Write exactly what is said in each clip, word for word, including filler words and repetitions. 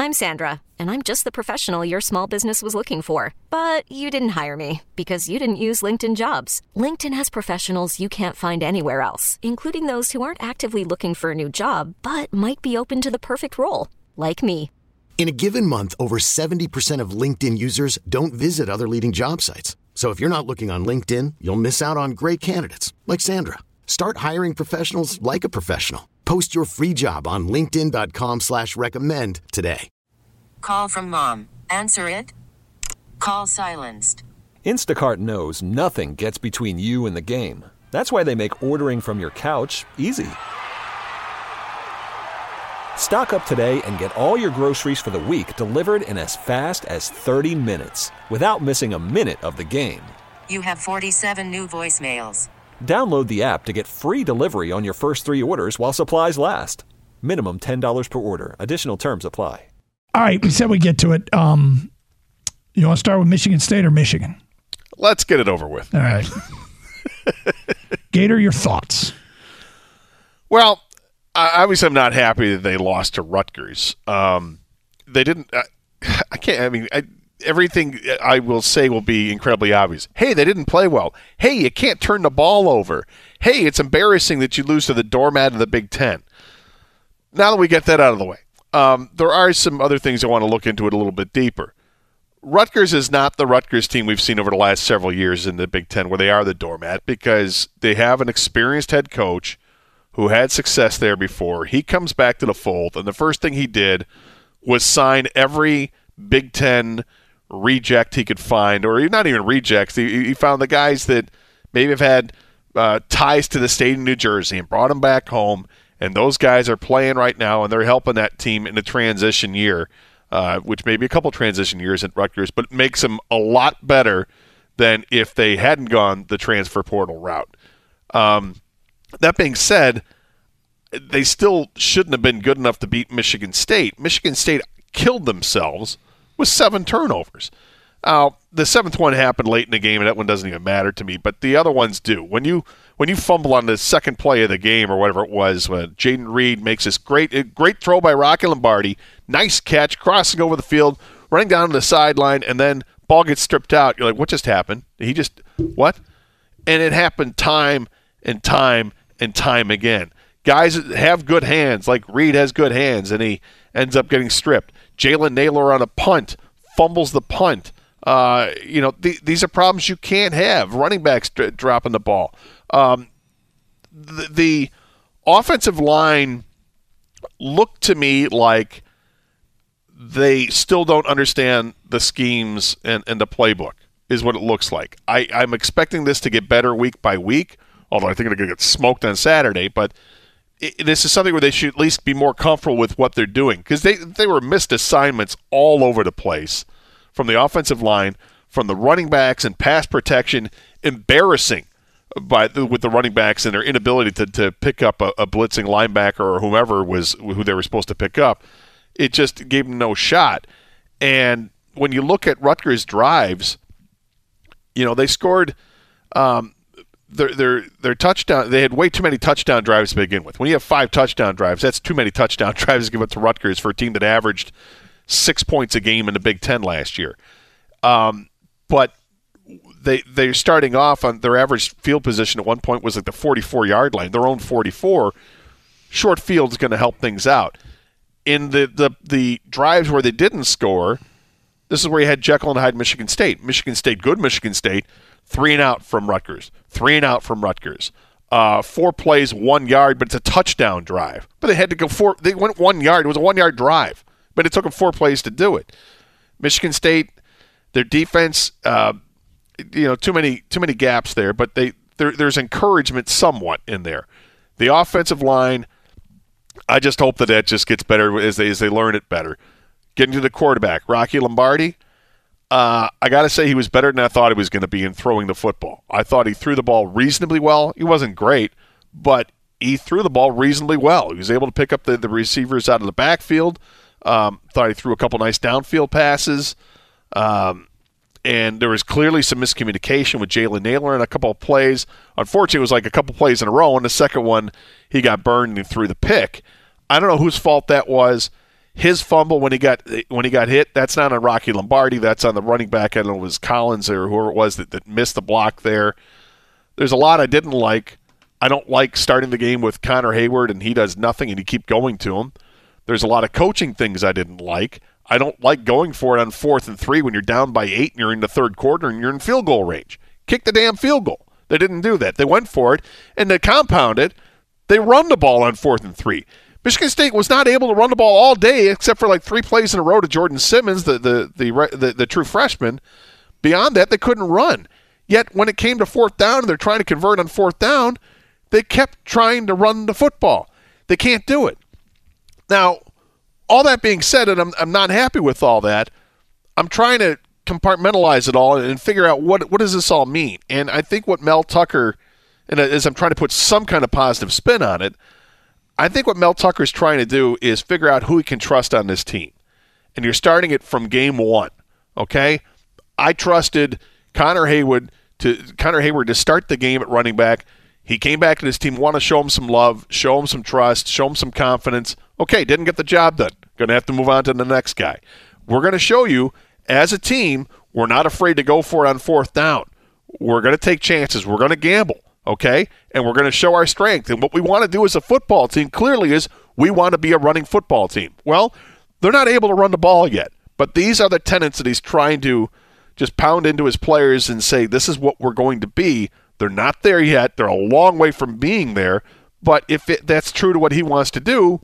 I'm Sandra, and I'm just the professional your small business was looking for. But you didn't hire me because you didn't use LinkedIn Jobs. LinkedIn has professionals you can't find anywhere else, including those who aren't actively looking for a new job, but might be open to the perfect role, like me. In a given month, over seventy percent of LinkedIn users don't visit other leading job sites. So if you're not looking on LinkedIn, you'll miss out on great candidates like Sandra. Start hiring professionals like a professional. Post your free job on linkedin.com slash recommend today. Call from mom. Answer it. Call silenced. Instacart knows nothing gets between you and the game. That's why they make ordering from your couch easy. Stock up today and get all your groceries for the week delivered in as fast as thirty minutes without missing a minute of the game. You have forty-seven new voicemails. Download the app to get free delivery on your first three orders while supplies last. Minimum ten dollars per order. Additional terms apply. All right, we said we get to it. Um, you want to start with Michigan State or Michigan? Let's get it over with. All right. Gator, your thoughts? Well, I, obviously I'm not happy that they lost to Rutgers. Um, they didn't uh, – I can't – I mean I, – everything I will say will be incredibly obvious. Hey, they didn't play well. Hey, you can't turn the ball over. Hey, it's embarrassing that you lose to the doormat of the Big Ten. Now that we get that out of the way, um, there are some other things I want to look into it a little bit deeper. Rutgers is not the Rutgers team we've seen over the last several years in the Big Ten where they are the doormat because they have an experienced head coach who had success there before. He comes back to the fold, and the first thing he did was sign every Big Ten reject he could find, or not even rejects. He, he found the guys that maybe have had uh, ties to the state of New Jersey and brought them back home, and those guys are playing right now, and they're helping that team in a transition year, uh, which may be a couple transition years at Rutgers, but it makes them a lot better than if they hadn't gone the transfer portal route. Um, that being said, they still shouldn't have been good enough to beat Michigan State. Michigan State killed themselves with seven turnovers. Uh, the seventh one happened late in the game, and that one doesn't even matter to me, but the other ones do. When you when you fumble on the second play of the game or whatever it was, when Jaden Reed makes this great great throw by Rocky Lombardi, nice catch, crossing over the field, running down to the sideline, and then ball gets stripped out. You're like, what just happened? He just, what? And it happened time and time and time again. Guys have good hands, like Reed has good hands, and he ends up getting stripped. Jalen Naylor on a punt, fumbles the punt. Uh, you know, th- these are problems you can't have. Running backs d- dropping the ball. Um, the, the offensive line looked to me like they still don't understand the schemes and, and the playbook is what it looks like. I, I'm expecting this to get better week by week, although I think they're going to get smoked on Saturday, but It, this is something where they should at least be more comfortable with what they're doing because they, they were missed assignments all over the place from the offensive line, from the running backs and pass protection, embarrassing by the, with the running backs and their inability to, to pick up a, a blitzing linebacker or whomever was who they were supposed to pick up. It just gave them no shot. And when you look at Rutgers' drives, you know, they scored um, – Their, their their touchdown, they had way too many touchdown drives to begin with. When you have five touchdown drives, that's too many touchdown drives to give it to Rutgers for a team that averaged six points a game in the Big Ten last year. Um, but they, they're starting off on their average field position at one point was at the forty-four-yard line, their own forty-four. Short field is going to help things out. In the, the, the drives where they didn't score, this is where you had Jekyll and Hyde Michigan State. Michigan State, good Michigan State, three and out from Rutgers. Three and out from Rutgers. Uh, four plays, one yard, but it's a touchdown drive. But they had to go four. They went one yard. It was a one-yard drive, but it took them four plays to do it. Michigan State, their defense, uh, you know, too many too many gaps there, but they there, there's encouragement somewhat in there. The offensive line, I just hope that that just gets better as they as they learn it better. Getting to the quarterback, Rocky Lombardi. Uh, I got to say he was better than I thought he was going to be in throwing the football. I thought he threw the ball reasonably well. He wasn't great, but he threw the ball reasonably well. He was able to pick up the, the receivers out of the backfield. Um, thought he threw a couple nice downfield passes. Um, and there was clearly some miscommunication with Jalen Naylor in a couple of plays. Unfortunately, it was like a couple plays in a row, and the second one he got burned and he threw the pick. I don't know whose fault that was. his fumble when he got when he got hit, that's not on Rocky Lombardi. That's on the running back. I don't know if it was Collins or whoever it was that, that missed the block there. There's a lot I didn't like. I don't like starting the game with Connor Hayward and he does nothing and you keep going to him. There's a lot of coaching things I didn't like. I don't like going for it on fourth and three when you're down by eight and you're in the third quarter and you're in field goal range. Kick the damn field goal. They didn't do that. They went for it, and to compound it, they run the ball on fourth and three. Michigan State was not able to run the ball all day except for like three plays in a row to Jordan Simmons, the the the the, the true freshman. Beyond that, they couldn't run. Yet when it came to fourth down and they're trying to convert on fourth down, they kept trying to run the football. They can't do it. Now, all that being said, and I'm I'm not happy with all that, I'm trying to compartmentalize it all and figure out what what does this all mean. And I think what Mel Tucker, and as I'm trying to put some kind of positive spin on it, I think what Mel Tucker is trying to do is figure out who he can trust on this team. And you're starting it from game one, okay? I trusted Connor Hayward to Connor Hayward to start the game at running back. He came back to this team, want to show him some love, show him some trust, show him some confidence. Okay, didn't get the job done. Going to have to move on to the next guy. We're going to show you, as a team, we're not afraid to go for it on fourth down. We're going to take chances. We're going to gamble, okay? And we're going to show our strength. And what we want to do as a football team clearly is we want to be a running football team. Well, they're not able to run the ball yet. But these are the tenets that he's trying to just pound into his players and say, this is what we're going to be. They're not there yet. They're a long way from being there. But if it, that's true to what he wants to do,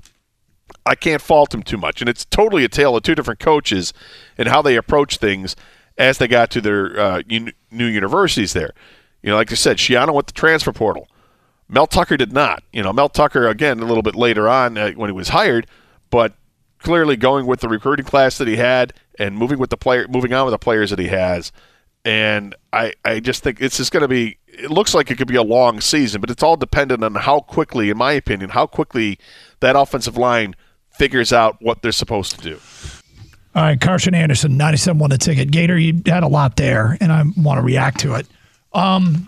I can't fault him too much. And it's totally a tale of two different coaches and how they approach things as they got to their uh, un- new universities there. You know, like I said, Schiano went to transfer portal. Mel Tucker did not. You know, Mel Tucker, again, a little bit later on uh, when he was hired, but clearly going with the recruiting class that he had and moving with the player, moving on with the players that he has. And I, I just think it's just going to be – it looks like it could be a long season, but it's all dependent on how quickly, in my opinion, how quickly that offensive line figures out what they're supposed to do. All right, Carson Anderson, ninety-seven won the ticket. Gator, you had a lot there, and I want to react to it. Um,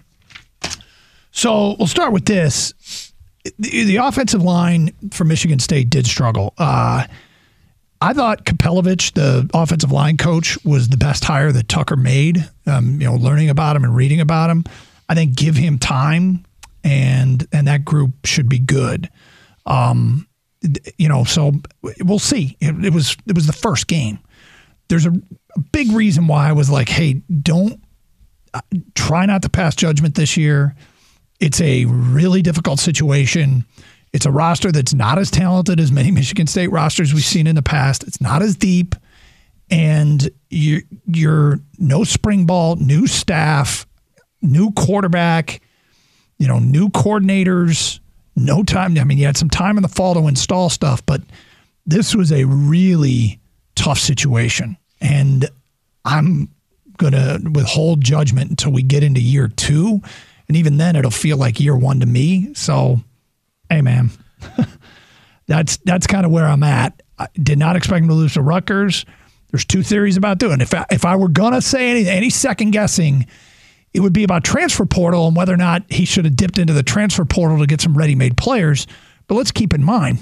so we'll start with this. The, the offensive line for Michigan State did struggle. Uh, I thought Kapelovich, the offensive line coach, was the best hire that Tucker made. Um, you know, learning about him and reading about him. I think give him time, and and that group should be good. Um, you know, so we'll see. It, it was it was the first game. There's a, a big reason why I was like, hey, don't uh, try not to pass judgment this year. It's a really difficult situation. It's a roster that's not as talented as many Michigan State rosters we've seen in the past. It's not as deep. And you're, you're no spring ball, new staff, new quarterback, you know, new coordinators, no time. I mean, you had some time in the fall to install stuff, but this was a really tough situation. And I'm going to withhold judgment until we get into year two. And even then, it'll feel like year one to me. So, hey, man, that's that's kind of where I'm at. I did not expect him to lose to Rutgers. There's two theories about doing it. If I, if I were going to say any, any second guessing, it would be about transfer portal and whether or not he should have dipped into the transfer portal to get some ready-made players. But let's keep in mind,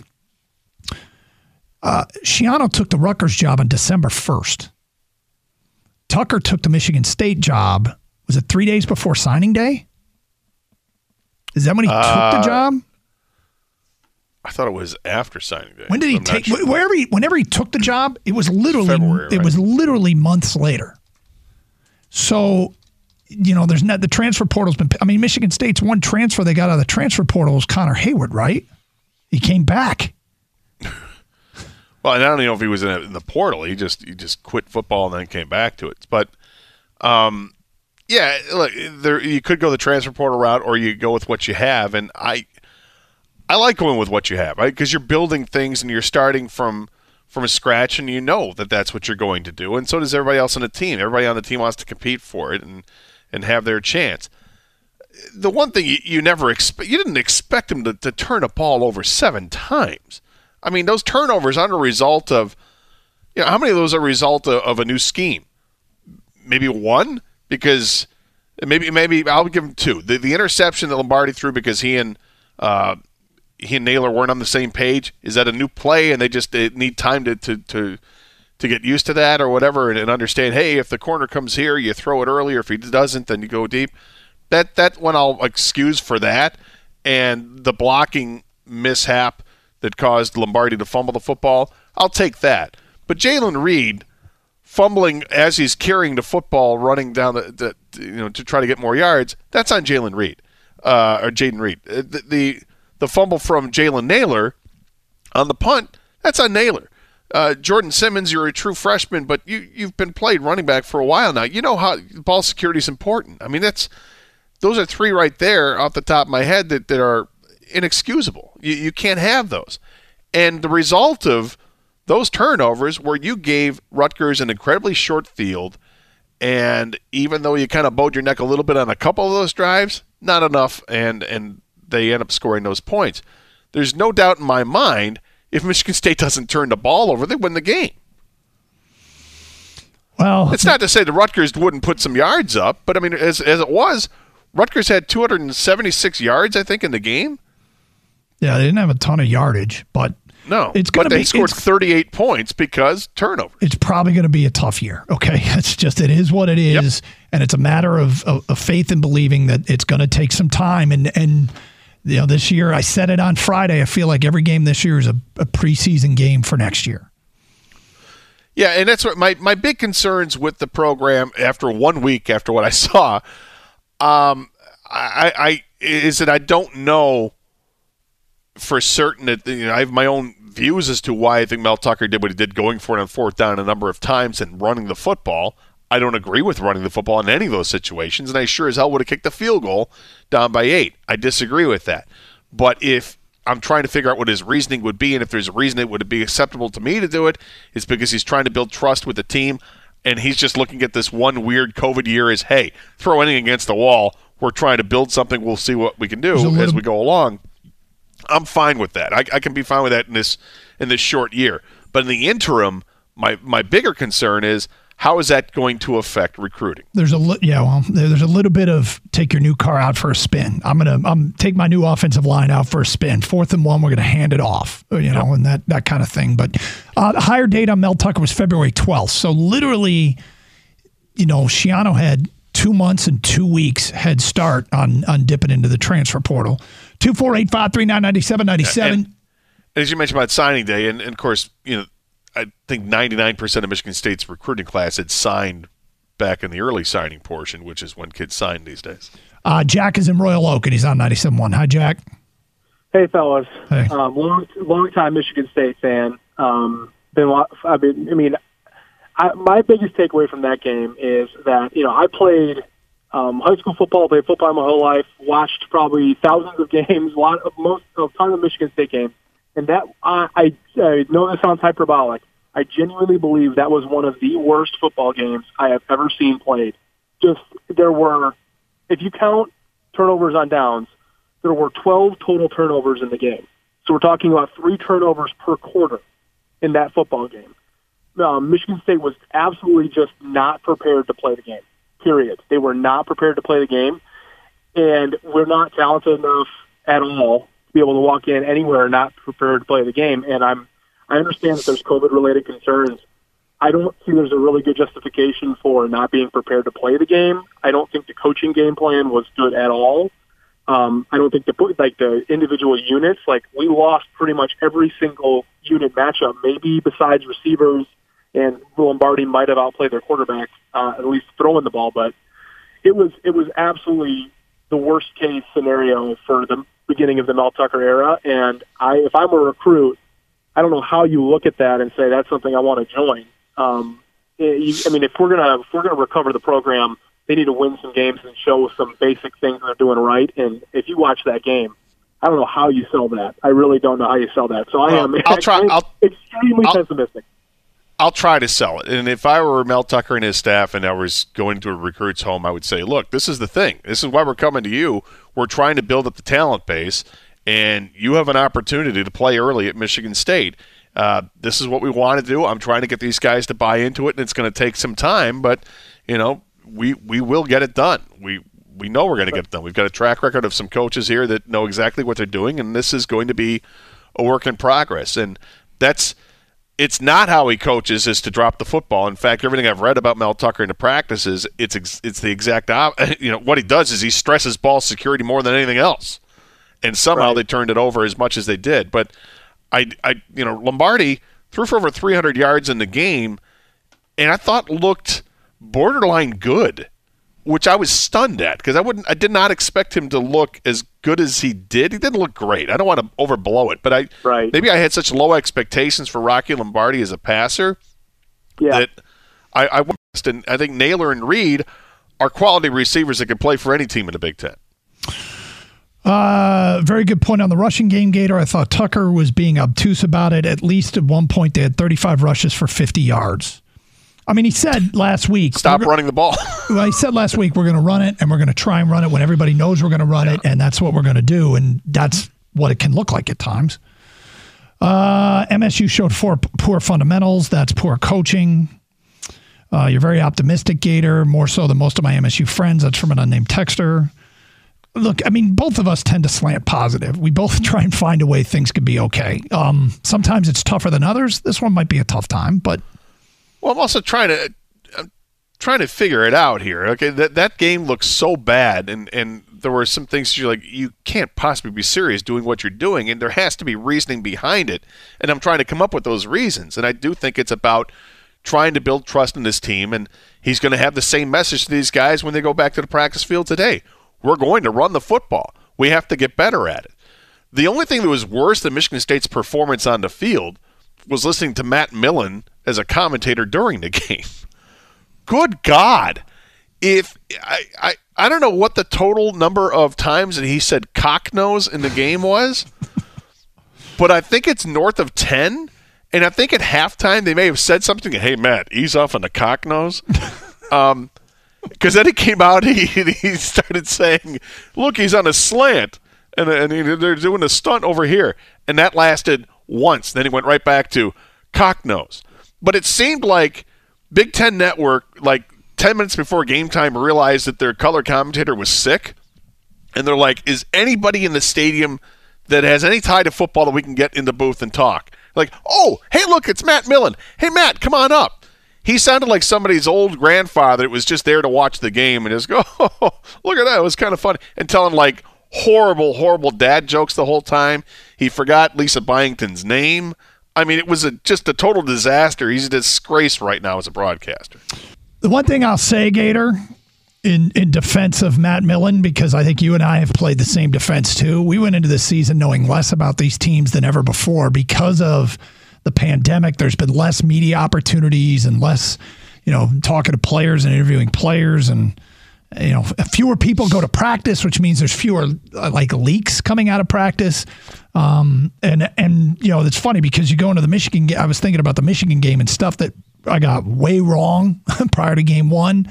uh, Schiano took the Rutgers job on December first. Tucker took the Michigan State job. Was it three days before signing day? Is that when he uh, took the job? I thought it was after signing day. When did he I'm take? sure. Wherever he, whenever he took the job, it was literally February, it right? was literally months later. So, you know, there's not the transfer portal's been. I mean, Michigan State's one transfer they got out of the transfer portal was Connor Hayward, right? He came back. Well, and I don't even know if he was in, a, in the portal. He just he just quit football and then came back to it. But, um, yeah, look, there you could go the transfer portal route or you go with what you have, and I. I like going with what you have, right? Because you're building things and you're starting from from a scratch, and you know that that's what you're going to do. And so does everybody else on the team. Everybody on the team wants to compete for it and and have their chance. The one thing you, you never expect, you didn't expect him to, to turn a ball over seven times. I mean, those turnovers aren't a result of, you know, how many of those are a result of, of a new scheme? Maybe one, because maybe maybe I'll give him two. The the interception that Lombardi threw because he and uh, he and Naylor weren't on the same page? Is that a new play and they just they need time to, to, to, to get used to that or whatever and, and understand, hey, if the corner comes here, you throw it early, or if he doesn't, then you go deep. That, that one I'll excuse for that. And the blocking mishap that caused Lombardi to fumble the football, I'll take that. But Jalen Reed fumbling as he's carrying the football, running down the, the you know, to try to get more yards, that's on Jalen Reed, uh, or Jaden Reed. The, the the fumble from Jalen Naylor on the punt, that's on Naylor. Uh, Jordan Simmons, you're a true freshman, but you you've been played running back for a while now. You know how ball security is important. I mean, that's those are three right there off the top of my head that, that are inexcusable. You you can't have those, and the result of those turnovers where you gave Rutgers an incredibly short field, and even though you kind of bowed your neck a little bit on a couple of those drives, not enough, and, and they end up scoring those points. There's no doubt in my mind if Michigan State doesn't turn the ball over, they win the game. Well, it's not to say the Rutgers wouldn't put some yards up, but, I mean, as, as it was, Rutgers had two hundred seventy-six yards, I think, in the game. Yeah, they didn't have a ton of yardage, but No, it's but they be, scored thirty-eight points because turnover. It's probably going to be a tough year, okay? It's just, it is what it is, yep. And it's a matter of, of, of faith and believing that it's going to take some time. And, and you know, this year, I said it on Friday, I feel like every game this year is a, a preseason game for next year. Yeah, and that's what my, my big concerns with the program after one week, after what I saw, um, I, I is that I don't know for certain that, you know, I have my own views as to why I think Mel Tucker did what he did, going for it on fourth down a number of times and running the football. I don't agree with running the football in any of those situations, and I sure as hell would have kicked the field goal down by eight. I disagree with that. But if I'm trying to figure out what his reasoning would be, and if there's a reason it would be acceptable to me to do it, it's because he's trying to build trust with the team, and he's just looking at this one weird COVID year as, hey, throw anything against the wall. We're trying to build something. We'll see what we can do little- as we go along. I'm fine with that. I, I can be fine with that in this in this short year. But in the interim, my my bigger concern is, how is that going to affect recruiting? There's a li- yeah, well, there's a little bit of take your new car out for a spin. I'm gonna I'm take my new offensive line out for a spin. Fourth and one, we're gonna hand it off, you know, and that that kind of thing. But uh, the hire date on Mel Tucker was February twelfth. So literally, you know, Schiano had two months and two weeks head start on on dipping into the transfer portal. Two four eight five three nine ninety seven ninety seven. As you mentioned about signing day, and, and of course, you know, I think ninety-nine percent of Michigan State's recruiting class had signed back in the early signing portion, which is when kids sign these days. Uh, Jack is in Royal Oak, and he's on ninety-seven point one. Hi, Jack. Hey, fellas. Hey. Um, long, long time Michigan State fan. Um, been, I mean, I mean, I, my biggest takeaway from that game is that, you know, I played um, high school football, played football my whole life, watched probably thousands of games, a lot of most, a ton of Michigan State games. And that, I, I, I know this sounds hyperbolic. I genuinely believe that was one of the worst football games I have ever seen played. Just, there were, if you count turnovers on downs, there were twelve total turnovers in the game. So we're talking about three turnovers per quarter in that football game. Um, Michigan State was absolutely just not prepared to play the game, period. They were not prepared to play the game, and we're not talented enough at all be able to walk in anywhere not prepared to play the game. And I'm, I understand that there's COVID-related concerns. I don't see there's a really good justification for not being prepared to play the game. I don't think the coaching game plan was good at all. Um, I don't think the like the individual units, like we lost pretty much every single unit matchup, maybe besides receivers, and Lombardi might have outplayed their quarterback, uh, at least throwing the ball. But it was it was absolutely the worst case scenario for the beginning of the Mel Tucker era. And I, if I'm a recruit, I don't know how you look at that and say that's something I want to join. Um, you, I mean, if we're gonna if we're gonna recover the program, they need to win some games and show some basic things they're doing right. And if you watch that game, I don't know how you sell that. I really don't know how you sell that. So I well, am I'll try, I'm I'll, extremely I'll, pessimistic. I'll try to sell it. And if I were Mel Tucker and his staff and I was going to a recruit's home, I would say, look, this is the thing. This is why we're coming to you. We're trying to build up the talent base, and you have an opportunity to play early at Michigan State. Uh, this is what we want to do. I'm trying to get these guys to buy into it, and it's going to take some time, but, you know, we we will get it done. We we know we're going to get it done. We've got a track record of some coaches here that know exactly what they're doing, and this is going to be a work in progress. And that's it's not how he coaches is to drop the football. In fact, everything I've read about Mel Tucker in the practices, it's ex- it's the exact opposite. You know, what he does is he stresses ball security more than anything else. And somehow right. they turned it over as much as they did. But I, I, you know, Lombardi threw for over three hundred yards in the game, and I thought looked borderline good, which I was stunned at because I wouldn't, I did not expect him to look as good as he did. He didn't look great. I don't want to overblow it, but I right. maybe I had such low expectations for Rocky Lombardi as a passer yeah. that I, I and I think Naylor and Reed are quality receivers that can play for any team in the Big Ten. Uh, very good point on the rushing game, Gator. I thought Tucker was being obtuse about it. At least at one point, they had thirty-five rushes for fifty yards. I mean, he said last week, stop running the ball. Well, he said last week, we're going to run it, and we're going to try and run it when everybody knows we're going to run yeah. it, and that's what we're going to do, and that's what it can look like at times. Uh, M S U showed four poor fundamentals. That's poor coaching. Uh, you're very optimistic, Gator, more so than most of my M S U friends. That's from an unnamed texter. Look, I mean, both of us tend to slant positive. We both try and find a way things could be okay. Um, sometimes it's tougher than others. This one might be a tough time, but well, I'm also trying to I'm trying to figure it out here. Okay, that that game looks so bad, and and there were some things you're like, you can't possibly be serious doing what you're doing, and there has to be reasoning behind it. And I'm trying to come up with those reasons, and I do think it's about trying to build trust in this team, and he's going to have the same message to these guys when they go back to the practice field today. We're going to run the football. We have to get better at it. The only thing that was worse than Michigan State's performance on the field was listening to Matt Millen as a commentator during the game. Good God. If I, I, I don't know what the total number of times that he said cock nose in the game was, but I think it's north of ten. And I think at halftime they may have said something, hey, Matt, ease off on the cock nose. Um Because then he came out, he he started saying, look, he's on a slant, and, and he, they're doing a stunt over here. And that lasted once. Then he went right back to cock nose. But it seemed like Big Ten Network, like ten minutes before game time, realized that their color commentator was sick. And they're like, is anybody in the stadium that has any tie to football that we can get in the booth and talk? Like, oh, hey, look, it's Matt Millen. Hey, Matt, come on up. He sounded like somebody's old grandfather that was just there to watch the game and just go, oh, look at that. It was kind of funny. And telling like horrible, horrible dad jokes the whole time. He forgot Lisa Byington's name. I mean, it was a, just a total disaster. He's a disgrace right now as a broadcaster. The one thing I'll say, Gator, in, in defense of Matt Millen, because I think you and I have played the same defense too, we went into this season knowing less about these teams than ever before because of the pandemic. There's been less media opportunities and less, you know, talking to players and interviewing players, and you know, fewer people go to practice, which means there's fewer uh, like leaks coming out of practice. Um, and and you know, it's funny because you go into the Michigan game. I was thinking about the Michigan game and stuff that I got way wrong prior to game one,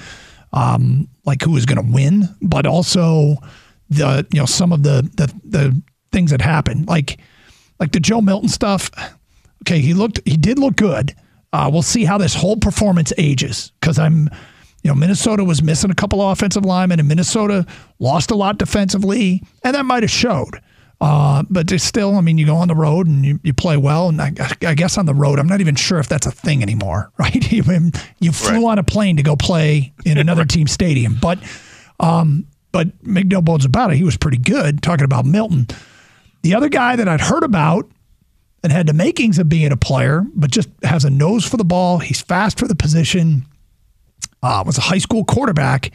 um, like who was going to win, but also the you know some of the the the things that happened, like like the Joe Milton stuff. Okay, he looked. He did look good. Uh, we'll see how this whole performance ages because I'm, you know, Minnesota was missing a couple of offensive linemen, and Minnesota lost a lot defensively, and that might have showed. Uh, but it's still, I mean, you go on the road and you, you play well, and I, I guess on the road, I'm not even sure if that's a thing anymore, right? you, you flew right. on a plane to go play in another right. team's stadium, but um, but make no bones about it, he was pretty good. Talking about Milton, the other guy that I'd heard about and had the makings of being a player, but just has a nose for the ball. He's fast for the position. Uh, was a high school quarterback,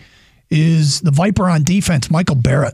is the Viper on defense, Michael Barrett,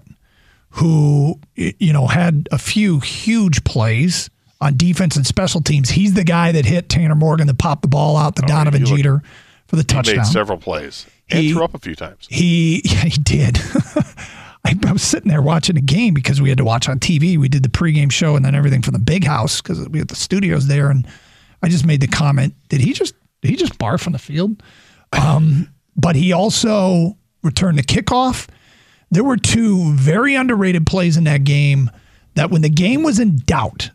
who, you know, had a few huge plays on defense and special teams. He's the guy that hit Tanner Morgan that popped the ball out to oh, Donovan Jeter look, for the touchdown. He made several plays and he, threw up a few times. He, yeah, he did. I, I was sitting there watching a game because we had to watch on T V. We did the pregame show and then everything from the big house because we had the studios there. And I just made the comment, did he just did he just barf on the field? Um, but he also returned the kickoff. There were two very underrated plays in that game that when the game was in doubt,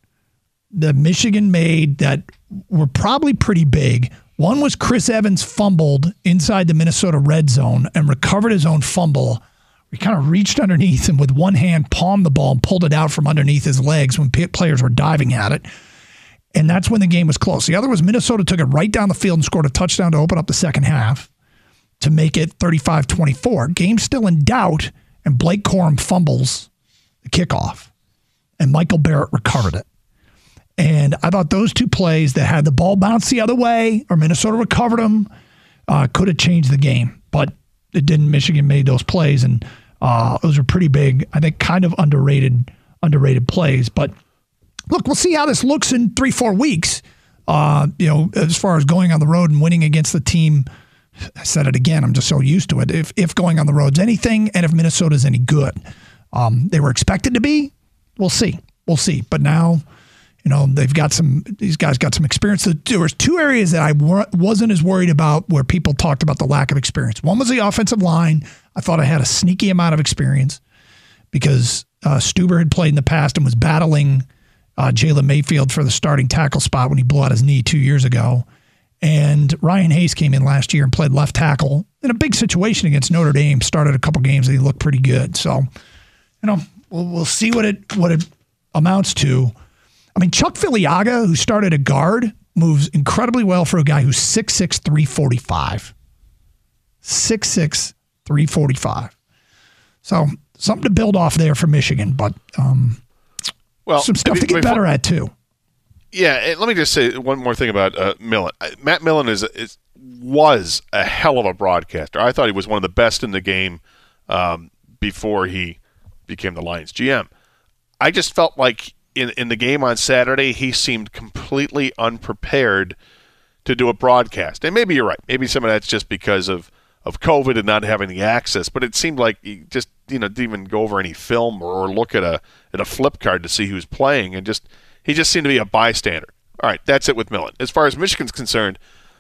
the Michigan made that were probably pretty big. One was Chris Evans fumbled inside the Minnesota red zone and recovered his own fumble He kind of reached underneath and with one hand palmed the ball and pulled it out from underneath his legs when players were diving at it. And that's when the game was close. The other was Minnesota took it right down the field and scored a touchdown to open up the second half to make it thirty-five twenty-four. Game still in doubt, and Blake Corum fumbles the kickoff, and Michael Barrett recovered it. And I thought those two plays that had the ball bounce the other way, or Minnesota recovered them, uh, could have changed the game. But it didn't. Michigan made those plays, and uh, those are pretty big, I think kind of underrated underrated plays. But look, we'll see how this looks in three, four weeks. Uh, you know, as far as going on the road and winning against the team, I said it again, I'm just so used to it. If if going on the road's anything, and if Minnesota's any good. Um, they were expected to be. We'll see. We'll see. But now, you know, they've got some, these guys got some experience. There was two areas that I wor- wasn't as worried about where people talked about the lack of experience. One was the offensive line. I thought I had a sneaky amount of experience because uh, Stuber had played in the past and was battling uh, Jalen Mayfield for the starting tackle spot when he blew out his knee two years ago. And Ryan Hayes came in last year and played left tackle in a big situation against Notre Dame, started a couple games and he looked pretty good. So, you know, we'll, we'll see what it what it amounts to. I mean, Chuck Filiaga, who started at guard, moves incredibly well for a guy who's six six, three forty-five. six six, three forty-five. So something to build off there for Michigan, but um, well, some stuff to get better at too. Yeah, and let me just say one more thing about uh, Millen. Matt Millen is, is was a hell of a broadcaster. I thought he was one of the best in the game um, before he became the Lions G M. I just felt like in, in the game on Saturday, he seemed completely unprepared to do a broadcast. And maybe you're right. Maybe some of that's just because of, of COVID and not having the access. But it seemed like he just, you know, didn't even go over any film or, or look at a at a flip card to see who's playing. And just he just seemed to be a bystander. All right, that's it with Millen. As far as Michigan's concerned,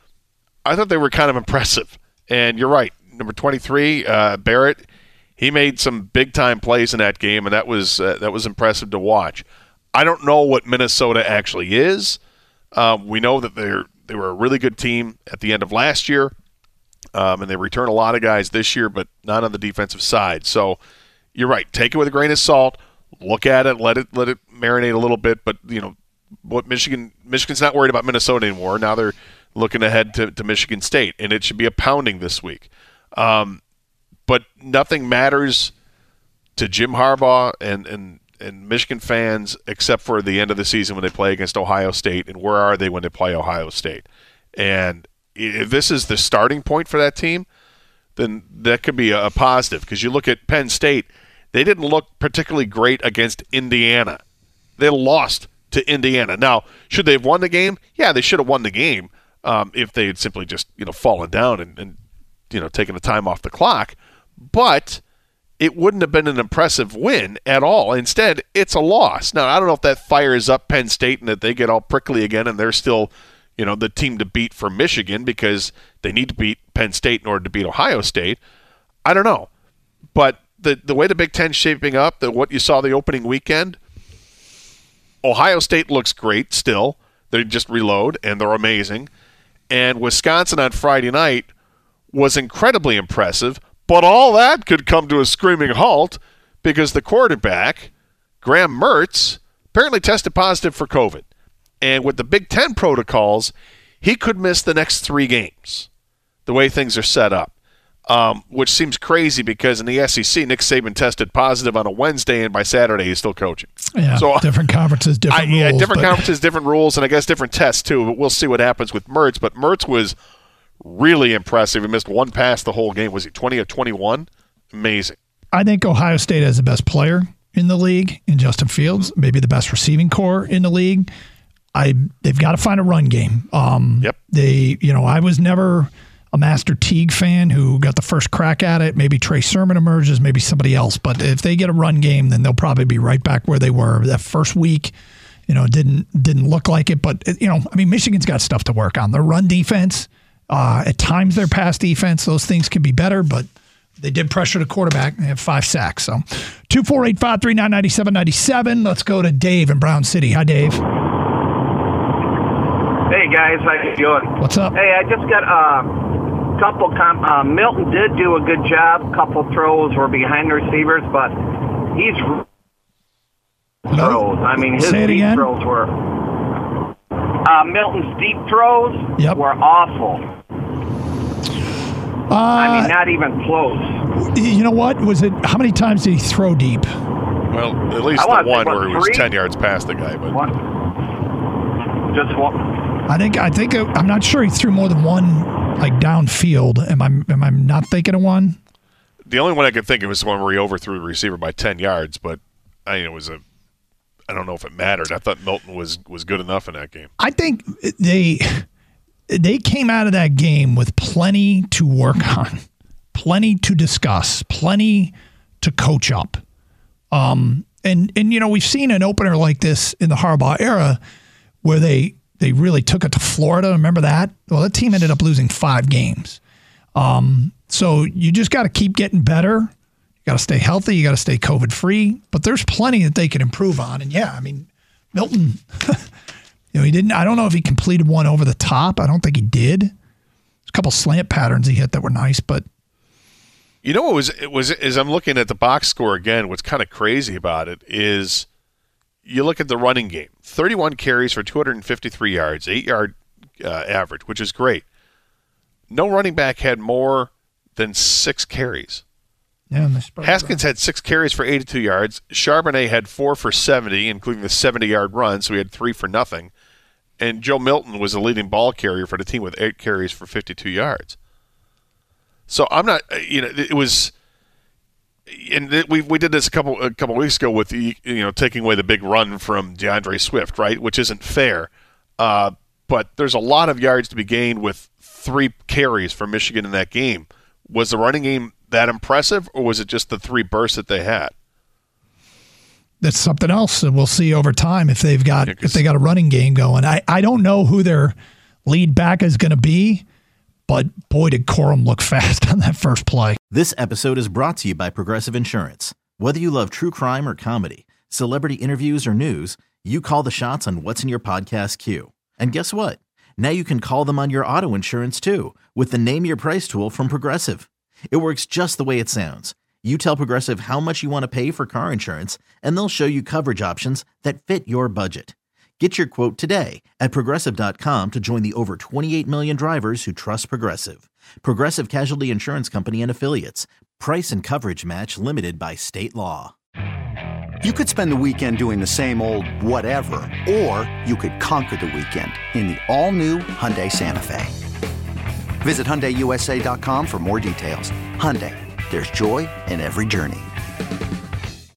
I thought they were kind of impressive. And you're right. Number twenty-three, uh, Barrett, he made some big-time plays in that game, and that was uh, that was impressive to watch. I don't know what Minnesota actually is. Um, we know that they're they were a really good team at the end of last year, um, and they return a lot of guys this year, but not on the defensive side. So you're right. Take it with a grain of salt. Look at it. Let it let it marinate a little bit. But you know what, Michigan Michigan's not worried about Minnesota anymore. Now they're looking ahead to, to Michigan State, and it should be a pounding this week. Um, But nothing matters to Jim Harbaugh and, and, and Michigan fans except for the end of the season when they play against Ohio State. And where are they when they play Ohio State? And if this is the starting point for that team, then that could be a, a positive. Because you look at Penn State, they didn't look particularly great against Indiana. They lost to Indiana. Now, should they have won the game? Yeah, they should have won the game um, if they had simply just you know fallen down and, and you know taken the time off the clock. But it wouldn't have been an impressive win at all. Instead, it's a loss. Now, I don't know if that fires up Penn State and that they get all prickly again and they're still, you know, the team to beat for Michigan because they need to beat Penn State in order to beat Ohio State. I don't know. But the the way the Big Ten's shaping up, the, what you saw the opening weekend, Ohio State looks great still. They just reload, and they're amazing. And Wisconsin on Friday night was incredibly impressive. But all that could come to a screaming halt because the quarterback, Graham Mertz, apparently tested positive for COVID. And with the Big Ten protocols, he could miss the next three games, the way things are set up, um, which seems crazy because in the S E C, Nick Saban tested positive on a Wednesday, and by Saturday he's still coaching. Yeah, so, different conferences, different I, rules. Yeah, different but... conferences, different rules, and I guess different tests too. But we'll see what happens with Mertz. But Mertz was really impressive. He missed one pass the whole game. Was he twenty of twenty-one? Amazing. I think Ohio State has the best player in the league in Justin Fields, maybe the best receiving core in the league. I they've got to find a run game. Um, yep. They, you know, I was never a Master Teague fan who got the first crack at it. Maybe Trey Sermon emerges, maybe somebody else. But if they get a run game, then they'll probably be right back where they were that first week. You know, didn't didn't look like it, but you know, I mean, Michigan's got stuff to work on. Their run defense. Uh, at times, their pass defense, those things can be better, but they did pressure the quarterback. They have five sacks. So, two four eight, five three nine, nine seven nine seven. Let's go to Dave in Brown City. Hi, Dave. Hey, guys. How you doing? What's up? Hey, I just got uh, a couple, com- uh, Milton did do a good job. Couple throws were behind the receivers, but he's throws. I mean, his Say it deep again? throws were. Uh, Milton's deep throws Yep. were awful. Uh, I mean, not even close. You know what? Was it? How many times did he throw deep? Well, at least I the wanna say, one what, where he was three? ten yards past the guy. But What? Just one. I think. I think. uh, I'm not sure he threw more than one, like downfield. Am I? Am I not thinking of one? the only one I could think of is the one where he overthrew the receiver by ten yards. But I mean, it was a. I don't know if it mattered. I thought Milton was was good enough in that game. I think they they came out of that game with plenty to work on, plenty to discuss, plenty to coach up. Um, and and you know, we've seen an opener like this in the Harbaugh era where they they really took it to Florida. Remember that? Well, that team ended up losing five games. Um, so you just got to keep getting better. You got to stay healthy. You got to stay COVID free. But there's plenty that they can improve on. And yeah, I mean, Milton, you know, he didn't. I don't know if he completed one over the top. I don't think he did. There's a couple slant patterns he hit that were nice, but. You know what was it was as I'm looking at the box score again, what's kind of crazy about it is you look at the running game. thirty-one carries for two hundred fifty-three yards, eight yard uh, average, which is great. No running back had more than six carries. Yeah, and they spread Haskins had six carries for eighty-two yards. Charbonnet had four for seventy, including the seventy-yard run, so he had three for nothing. And Joe Milton was the leading ball carrier for the team with eight carries for fifty-two yards. So I'm not, you know, it was, and we we did this a couple a couple weeks ago with the, you know, taking away the big run from DeAndre Swift, right, which isn't fair. Uh, but there's a lot of yards to be gained with three carries for Michigan in that game. Was the running game that impressive, or was it just the three bursts that they had? That's something else, and we'll see over time if they've got Yeah, if they got a running game going. I, I don't know who their lead back is going to be, but boy, did Corum look fast on that first play. This episode is brought to you by Progressive Insurance. Whether you love true crime or comedy, celebrity interviews or news, you call the shots on what's in your podcast queue. And guess what? Now you can call them on your auto insurance too with the Name Your Price tool from Progressive. It works just the way it sounds. You tell Progressive how much you want to pay for car insurance, and they'll show you coverage options that fit your budget. Get your quote today at Progressive dot com to join the over twenty-eight million drivers who trust Progressive. Progressive Casualty Insurance Company and Affiliates. Price and coverage match limited by state law. You could spend the weekend doing the same old whatever, or you could conquer the weekend in the all-new Hyundai Santa Fe. Visit Hyundai U S A dot com for more details. Hyundai, there's joy in every journey.